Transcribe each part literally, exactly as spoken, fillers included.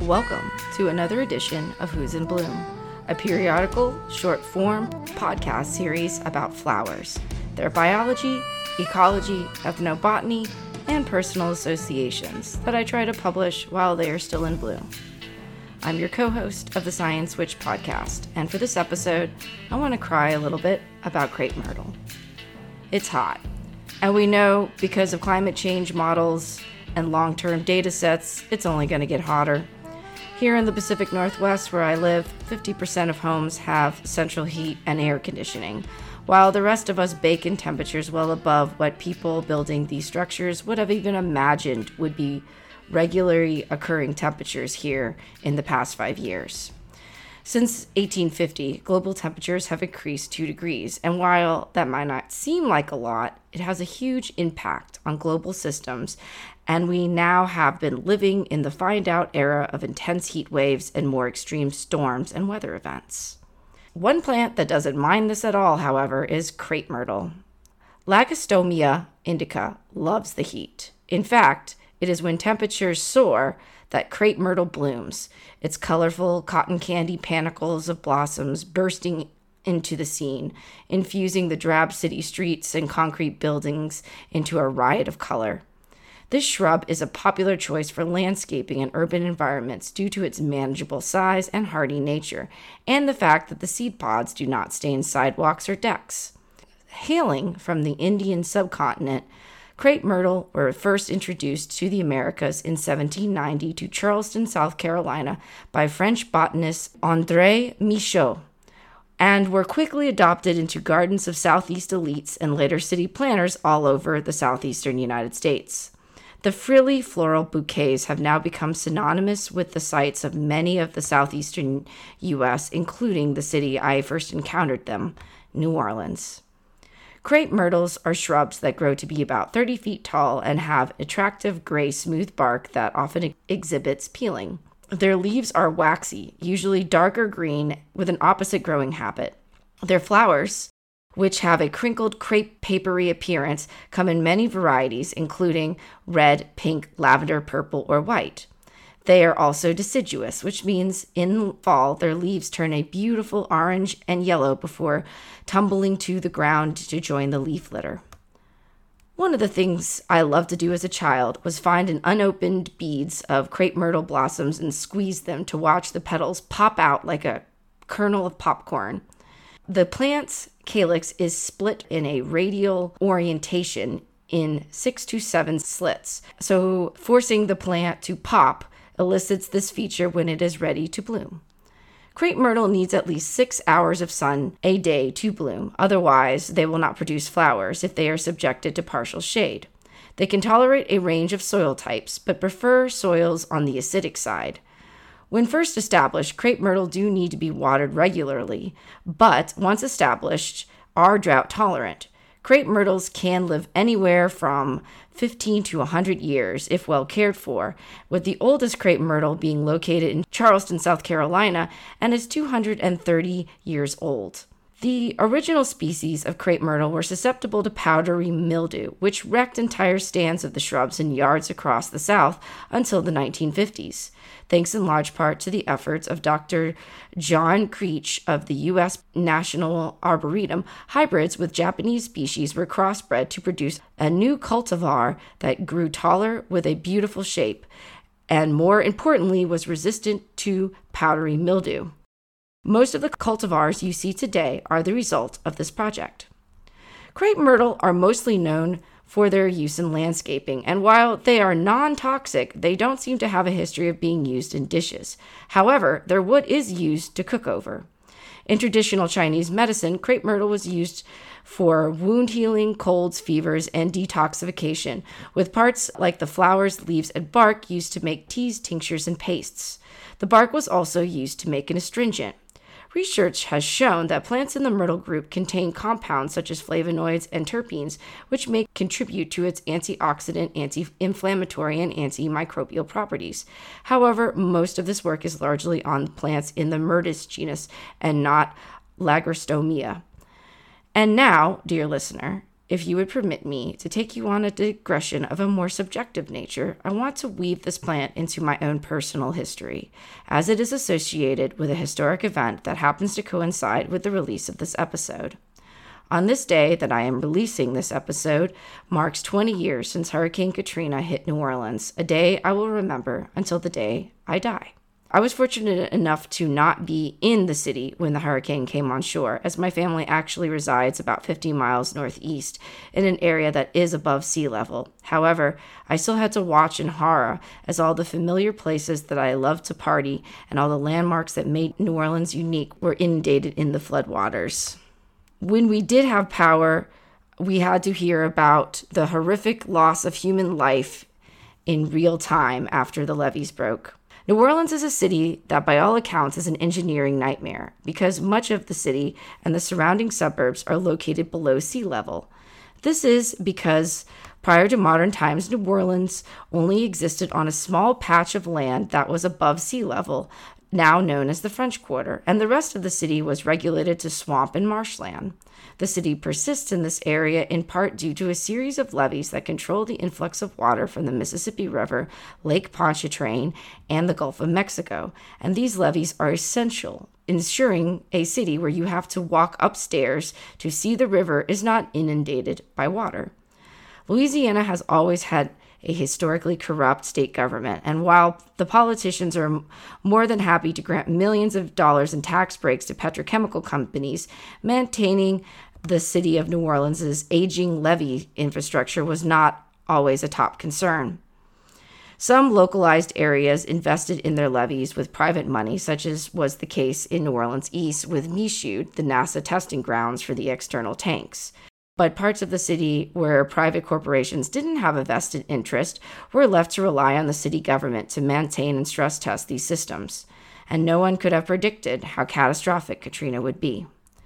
Welcome to another edition of Who's in Bloom, a periodical, short-form podcast series about flowers, their biology, ecology, ethnobotany, and personal associations that I try to publish while they are still in bloom. I'm your co-host of the Science Witch podcast, and for this episode, I want to cry a little bit about crepe myrtle. It's hot, and we know because of climate change models and long-term data sets, it's only going to get hotter. Here in the Pacific Northwest, where I live, fifty percent of homes have central heat and air conditioning, while the rest of us bake in temperatures well above what people building these structures would have even imagined would be regularly occurring temperatures here in the past five years. Since eighteen fifty, global temperatures have increased two degrees, and while that might not seem like a lot, it has a huge impact on global systems, and we now have been living in the find-out era of intense heat waves and more extreme storms and weather events. One plant that doesn't mind this at all, however, is crepe myrtle. Lagostomia indica loves the heat. In fact, it is when temperatures soar that crepe myrtle blooms, its colorful cotton candy panicles of blossoms bursting into the scene, infusing the drab city streets and concrete buildings into a riot of color. This shrub is a popular choice for landscaping in urban environments due to its manageable size and hardy nature, and the fact that the seed pods do not stain sidewalks or decks. Hailing from the Indian subcontinent, crepe myrtle were first introduced to the Americas in seventeen ninety to Charleston, South Carolina by French botanist André Michaux, and were quickly adopted into gardens of Southeast elites and later city planners all over the southeastern United States. The frilly floral bouquets have now become synonymous with the sites of many of the southeastern U S, including the city I first encountered them, New Orleans. Crepe myrtles are shrubs that grow to be about thirty feet tall and have attractive gray smooth bark that often exhibits peeling. Their leaves are waxy, usually darker green, with an opposite growing habit. Their flowers, which have a crinkled crepe papery appearance, come in many varieties, including red, pink, lavender, purple, or white. They are also deciduous, which means in fall their leaves turn a beautiful orange and yellow before tumbling to the ground to join the leaf litter. One of the things I loved to do as a child was find an unopened beads of crepe myrtle blossoms and squeeze them to watch the petals pop out like a kernel of popcorn. The plant's calyx is split in a radial orientation in six to seven slits, so forcing the plant to pop elicits this feature when it is ready to bloom. Crepe myrtle needs at least six hours of sun a day to bloom. Otherwise, they will not produce flowers if they are subjected to partial shade. They can tolerate a range of soil types, but prefer soils on the acidic side. When first established, crepe myrtle do need to be watered regularly, but once established, are drought tolerant. Crepe myrtles can live anywhere from fifteen to one hundred years if well cared for, with the oldest crepe myrtle being located in Charleston, South Carolina, and is two hundred thirty years old. The original species of crepe myrtle were susceptible to powdery mildew, which wrecked entire stands of the shrubs in yards across the South until the nineteen fifties, thanks in large part to the efforts of Doctor John Creech of the U S National Arboretum. Hybrids with Japanese species were crossbred to produce a new cultivar that grew taller with a beautiful shape, and more importantly was resistant to powdery mildew. Most of the cultivars you see today are the result of this project. Crepe myrtle are mostly known for their use in landscaping, and while they are non-toxic, they don't seem to have a history of being used in dishes. However, their wood is used to cook over. In traditional Chinese medicine, crepe myrtle was used for wound healing, colds, fevers, and detoxification, with parts like the flowers, leaves, and bark used to make teas, tinctures, and pastes. The bark was also used to make an astringent. Research has shown that plants in the myrtle group contain compounds such as flavonoids and terpenes, which may contribute to its antioxidant, anti-inflammatory, and antimicrobial properties. However, most of this work is largely on plants in the Myrtus genus and not Lagostomia. And now, dear listener, if you would permit me to take you on a digression of a more subjective nature, I want to weave this plant into my own personal history, as it is associated with a historic event that happens to coincide with the release of this episode. On this day that I am releasing this episode marks twenty years since Hurricane Katrina hit New Orleans, a day I will remember until the day I die. I was fortunate enough to not be in the city when the hurricane came on shore, as my family actually resides about fifty miles northeast in an area that is above sea level. However, I still had to watch in horror as all the familiar places that I loved to party and all the landmarks that made New Orleans unique were inundated in the floodwaters. When we did have power, we had to hear about the horrific loss of human life in real time after the levees broke. New Orleans is a city that by all accounts is an engineering nightmare because much of the city and the surrounding suburbs are located below sea level. This is because prior to modern times, New Orleans only existed on a small patch of land that was above sea level, now known as the French Quarter, and the rest of the city was regulated to swamp and marshland. The city persists in this area in part due to a series of levees that control the influx of water from the Mississippi River, Lake Pontchartrain, and the Gulf of Mexico, and these levees are essential, ensuring a city where you have to walk upstairs to see the river is not inundated by water. Louisiana has always had a historically corrupt state government, and while the politicians are more than happy to grant millions of dollars in tax breaks to petrochemical companies, maintaining the city of New Orleans' aging levee infrastructure was not always a top concern. Some localized areas invested in their levees with private money, such as was the case in New Orleans East with Michoud, the NASA testing grounds for the external tanks. But parts of the city where private corporations didn't have a vested interest were left to rely on the city government to maintain and stress test these systems. And no one could have predicted how catastrophic Katrina would be.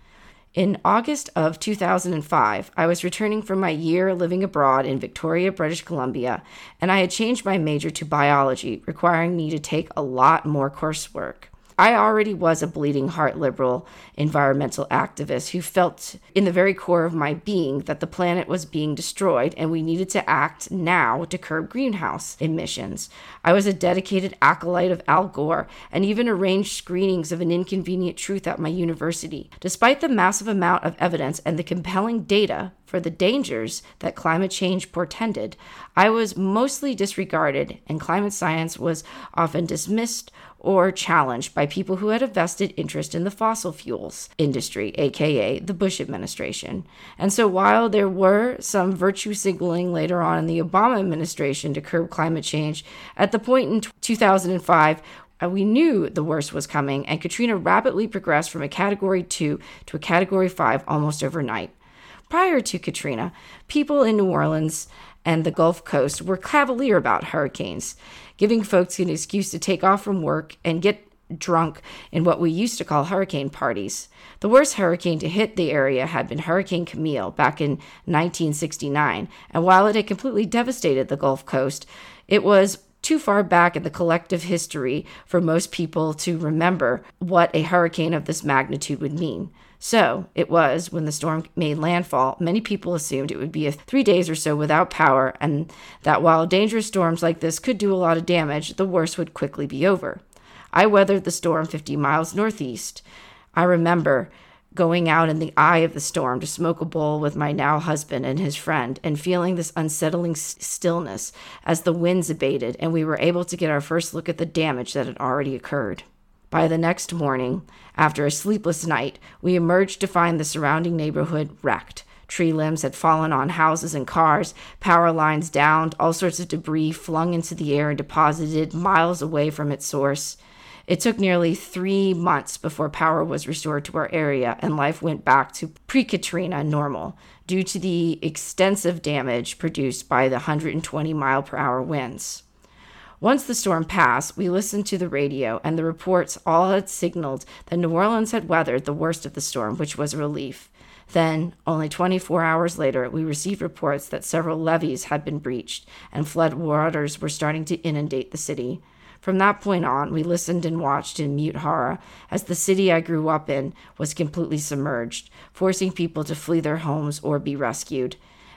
In August of two thousand five, I was returning from my year living abroad in Victoria, British Columbia, and I had changed my major to biology, requiring me to take a lot more coursework. I already was a bleeding heart liberal environmental activist who felt in the very core of my being that the planet was being destroyed and we needed to act now to curb greenhouse emissions. I was a dedicated acolyte of Al Gore and even arranged screenings of An Inconvenient Truth at my university. Despite the massive amount of evidence and the compelling data for the dangers that climate change portended, I was mostly disregarded, and climate science was often dismissed or challenged by people who had a vested interest in the fossil fuels industry, aka the Bush administration. And so while there were some virtue signaling later on in the Obama administration to curb climate change, at the point in two thousand five, we knew the worst was coming, and Katrina rapidly progressed from a Category two to a Category five almost overnight. Prior to Katrina, people in New Orleans and the Gulf Coast were cavalier about hurricanes, giving folks an excuse to take off from work and get drunk in what we used to call hurricane parties. The worst hurricane to hit the area had been Hurricane Camille back in nineteen sixty-nine, and while it had completely devastated the Gulf Coast, it was too far back in the collective history for most people to remember what a hurricane of this magnitude would mean. So it was, when the storm made landfall, many people assumed it would be a three days or so without power, and that while dangerous storms like this could do a lot of damage, the worst would quickly be over. I weathered the storm fifty miles northeast. I remember going out in the eye of the storm to smoke a bowl with my now husband and his friend, and feeling this unsettling s- stillness as the winds abated and we were able to get our first look at the damage that had already occurred. By the next morning, after a sleepless night, we emerged to find the surrounding neighborhood wrecked. Tree limbs had fallen on houses and cars, power lines downed, all sorts of debris flung into the air and deposited miles away from its source. It took nearly three months before power was restored to our area and life went back to pre-Katrina normal due to the extensive damage produced by the one hundred twenty mile per hour winds. Once the storm passed, we listened to the radio, and the reports all had signaled that New Orleans had weathered the worst of the storm, which was a relief. Then, only twenty-four hours later, we received reports that several levees had been breached, and flood waters were starting to inundate the city. From that point on, we listened and watched in mute horror as the city I grew up in was completely submerged, forcing people to flee their homes or be rescued.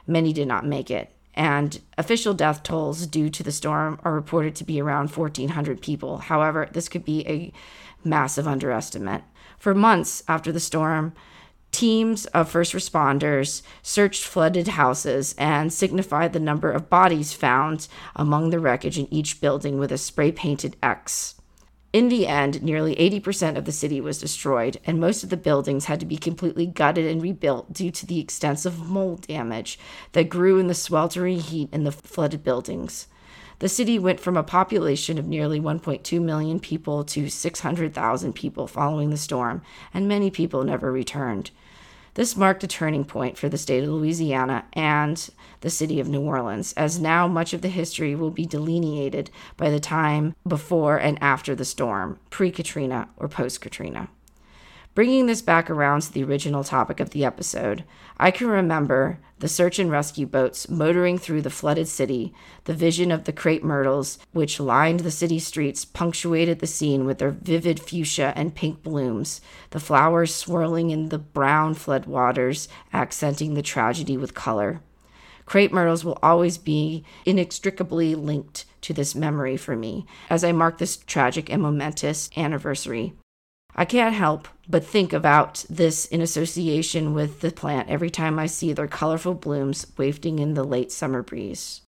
Many did not make it, and official death tolls due to the storm are reported to be around fourteen hundred people. However, this could be a massive underestimate. For months after the storm, teams of first responders searched flooded houses and signified the number of bodies found among the wreckage in each building with a spray-painted X. In the end, nearly eighty percent of the city was destroyed, and most of the buildings had to be completely gutted and rebuilt due to the extensive mold damage that grew in the sweltering heat in the flooded buildings. The city went from a population of nearly one point two million people to six hundred thousand people following the storm, and many people never returned. This marked a turning point for the state of Louisiana and the city of New Orleans, as now much of the history will be delineated by the time before and after the storm, pre-Katrina or post-Katrina. Bringing this back around to the original topic of the episode, I can remember the search and rescue boats motoring through the flooded city, the vision of the crepe myrtles which lined the city streets punctuated the scene with their vivid fuchsia and pink blooms, the flowers swirling in the brown flood waters, accenting the tragedy with color. Crepe myrtles will always be inextricably linked to this memory for me as I mark this tragic and momentous anniversary. I can't help but think about this in association with the plant every time I see their colorful blooms wafting in the late summer breeze.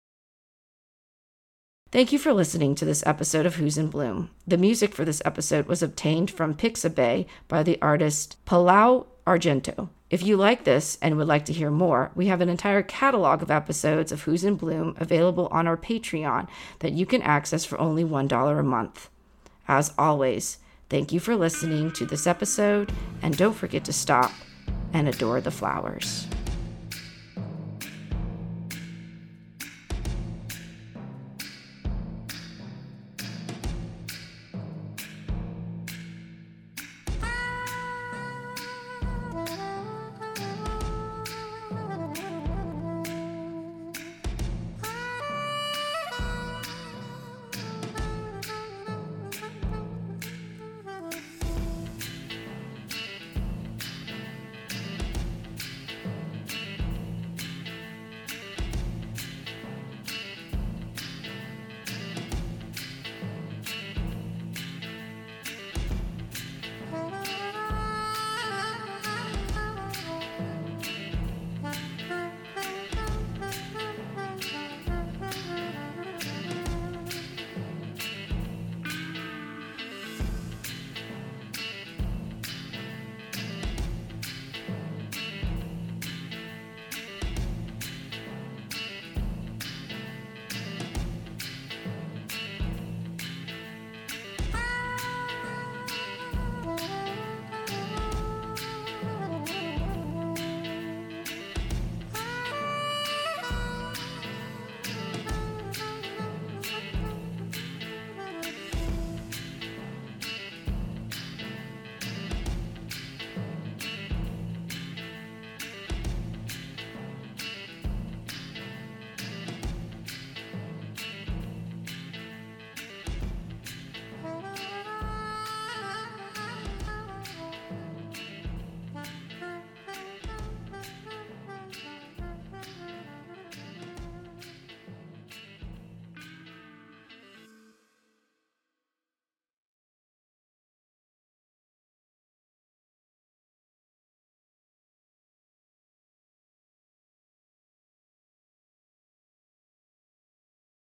Thank you for listening to this episode of Who's in Bloom. The music for this episode was obtained from Pixabay by the artist Palau Argento. If you like this and would like to hear more, we have an entire catalog of episodes of Who's in Bloom available on our Patreon that you can access for only one dollar a month. As always, thank you for listening to this episode, and don't forget to stop and adore the flowers.